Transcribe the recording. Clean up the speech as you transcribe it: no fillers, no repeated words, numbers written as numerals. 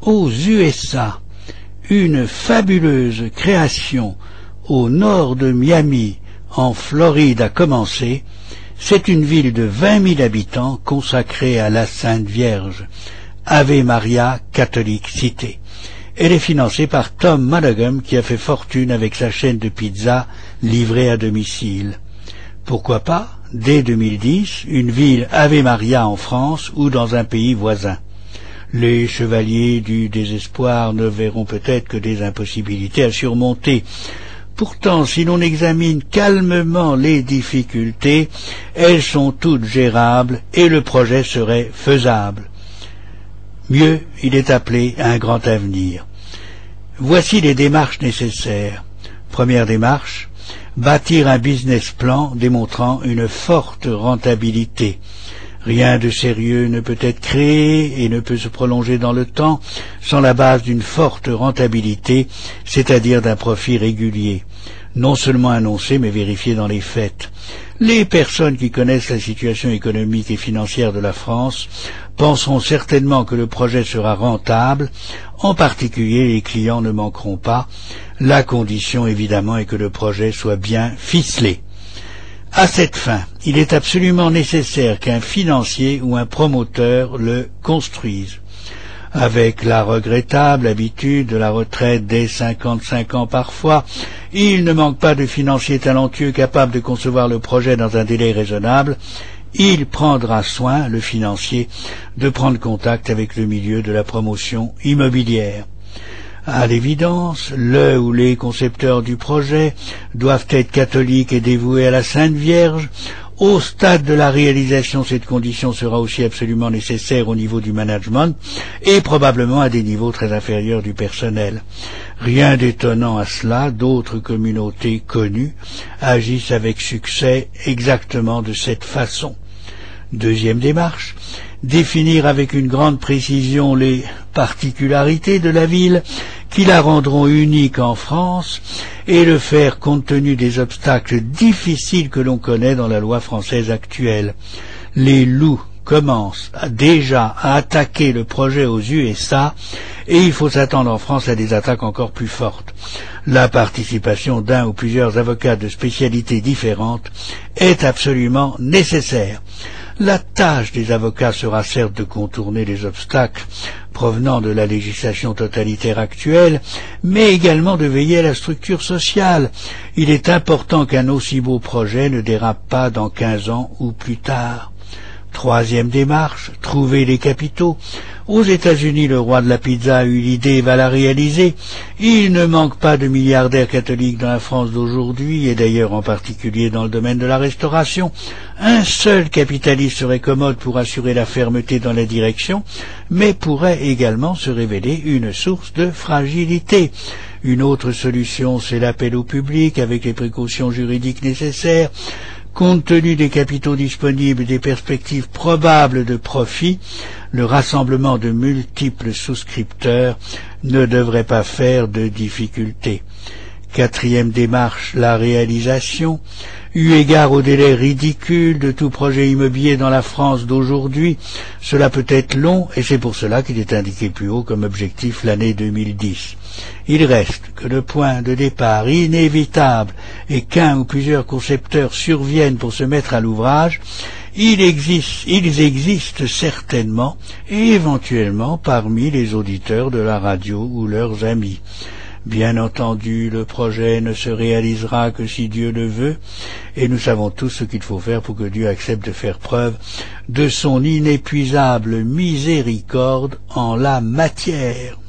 aux USA, une fabuleuse création au nord de Miami, en Floride, a commencé. C'est une ville de 20 000 habitants consacrée à la Sainte Vierge, Ave Maria Catholic City. Elle est financée par Tom Monaghan, qui a fait fortune avec sa chaîne de pizza livrée à domicile. Pourquoi pas, dès 2010, une ville Ave Maria en France ou dans un pays voisin? Les chevaliers du désespoir ne verront peut-être que des impossibilités à surmonter. Pourtant, si l'on examine calmement les difficultés, elles sont toutes gérables et le projet serait faisable. Mieux, il est appelé à un grand avenir. Voici les démarches nécessaires. Première démarche, bâtir un business plan démontrant une forte rentabilité. Rien de sérieux ne peut être créé et ne peut se prolonger dans le temps sans la base d'une forte rentabilité, c'est-à-dire d'un profit régulier, non seulement annoncé mais vérifié dans les faits. Les personnes qui connaissent la situation économique et financière de la France penseront certainement que le projet sera rentable, en particulier les clients ne manqueront pas. La condition évidemment est que le projet soit bien ficelé. À cette fin, il est absolument nécessaire qu'un financier ou un promoteur le construise. Avec la regrettable habitude de la retraite dès 55 ans parfois, il ne manque pas de financiers talentueux capables de concevoir le projet dans un délai raisonnable. Il prendra soin, le financier, de prendre contact avec le milieu de la promotion immobilière. À l'évidence, le ou les concepteurs du projet doivent être catholiques et dévoués à la Sainte Vierge. Au stade de la réalisation, cette condition sera aussi absolument nécessaire au niveau du management et probablement à des niveaux très inférieurs du personnel. Rien d'étonnant à cela, d'autres communautés connues agissent avec succès exactement de cette façon. Deuxième démarche, définir avec une grande précision les particularités de la ville qui la rendront unique en France et le faire compte tenu des obstacles difficiles que l'on connaît dans la loi française actuelle. Les loups commencent déjà à attaquer le projet aux USA et il faut s'attendre en France à des attaques encore plus fortes. La participation d'un ou plusieurs avocats de spécialités différentes est absolument nécessaire. La tâche des avocats sera certes de contourner les obstacles provenant de la législation totalitaire actuelle, mais également de veiller à la structure sociale. Il est important qu'un aussi beau projet ne dérape pas dans 15 ans ou plus tard. Troisième démarche, trouver les capitaux. Aux États-Unis, le roi de la pizza a eu l'idée et va la réaliser. Il ne manque pas de milliardaires catholiques dans la France d'aujourd'hui, et d'ailleurs en particulier dans le domaine de la restauration. Un seul capitaliste serait commode pour assurer la fermeté dans la direction, mais pourrait également se révéler une source de fragilité. Une autre solution, c'est l'appel au public avec les précautions juridiques nécessaires. Compte tenu des capitaux disponibles et des perspectives probables de profit, le rassemblement de multiples souscripteurs ne devrait pas faire de difficultés. Quatrième démarche, la réalisation. Eu égard au délai ridicule de tout projet immobilier dans la France d'aujourd'hui, cela peut être long et c'est pour cela qu'il est indiqué plus haut comme objectif l'année 2010. Il reste que le point de départ inévitable est qu'un ou plusieurs concepteurs surviennent pour se mettre à l'ouvrage. Ils existent certainement et éventuellement parmi les auditeurs de la radio ou leurs amis. Bien entendu, le projet ne se réalisera que si Dieu le veut, et nous savons tous ce qu'il faut faire pour que Dieu accepte de faire preuve de son inépuisable miséricorde en la matière.